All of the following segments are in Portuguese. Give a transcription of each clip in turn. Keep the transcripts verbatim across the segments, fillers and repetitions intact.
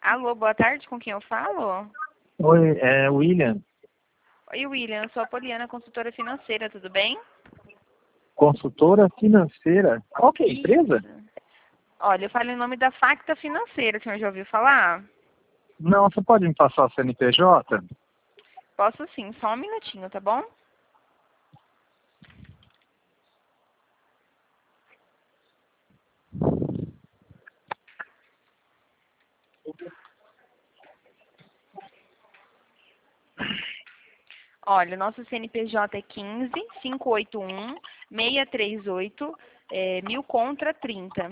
Alô, boa tarde, com quem eu falo? Oi, é William, Oi, William, eu sou a Poliana, consultora financeira, tudo bem? consultora financeira. Qual que é a empresa? Isso. Olha, eu falo em nome da Facta Financeira, o senhor já ouviu falar? Não, você pode me passar o C N P J? Posso sim, só um minutinho, tá bom? Olha, o nosso C N P J é quinze, quinhentos e oitenta e um, seiscentos e trinta e oito, é, mil contra trinta.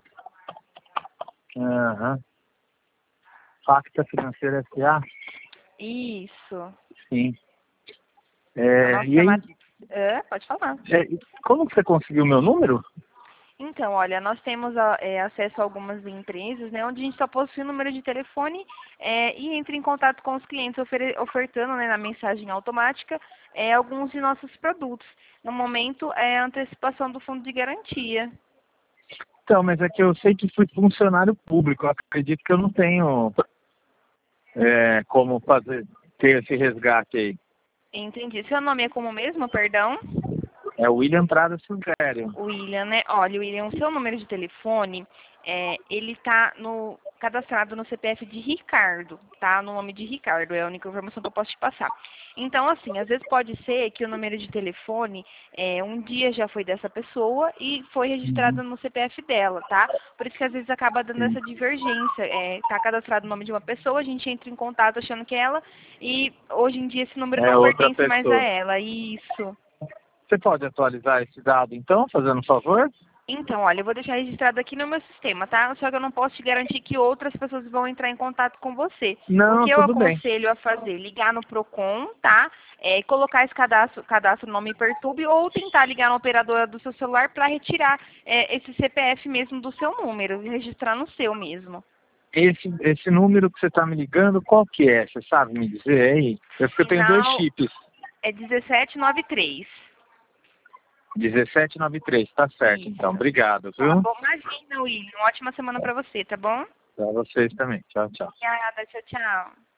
Aham. Facta Financeira S A? Isso. Sim. A É, nossa e aí, mat... é, pode falar. é, como que você conseguiu o meu número? Então, olha, nós temos ó, é, acesso a algumas empresas, né, onde a gente só possui o número de telefone é, e entra em contato com os clientes ofere- ofertando, né, na mensagem automática é, alguns de nossos produtos. No momento, é a antecipação do fundo de garantia. Então, mas é que eu sei que fui funcionário público. Eu acredito que eu não tenho é, como fazer, ter esse resgate aí. Entendi. Seu nome é como mesmo, perdão? É William Prada Silvério. William, né? Olha, William, o seu número de telefone, é, ele está no, cadastrado no C P F de Ricardo, tá? No nome de Ricardo, é a única informação que eu posso te passar. Então, assim, às vezes pode ser que o número de telefone, é, um dia já foi dessa pessoa e foi Uhum. registrado no C P F dela, tá? Por isso que às vezes acaba dando Sim. essa divergência. É, tá cadastrado o nome de uma pessoa, a gente entra em contato achando que é ela e hoje em dia esse número É não outra pertence mais a pessoa. ela. Isso. Você pode atualizar esse dado, então, fazendo um favor? Então, olha, eu vou deixar registrado aqui no meu sistema, tá? Só que eu não posso te garantir que outras pessoas vão entrar em contato com você. O Não, que eu tudo bem. aconselho a fazer? Ligar no Procon, tá? É, colocar esse cadastro, cadastro nome Pertube ou tentar ligar na operadora do seu celular para retirar é, esse C P F mesmo do seu número, e registrar no seu mesmo. Esse, esse número que você está me ligando, qual que é? Você sabe me dizer aí? É porque eu tenho dois Final chips. é dezessete noventa e três. dezessete noventa e três, tá certo. Então, Isso. obrigado, Tá viu? bom, imagina, William. Ótima semana para você, tá bom? Para vocês também. Tchau, tchau. Obrigada, tchau, tchau.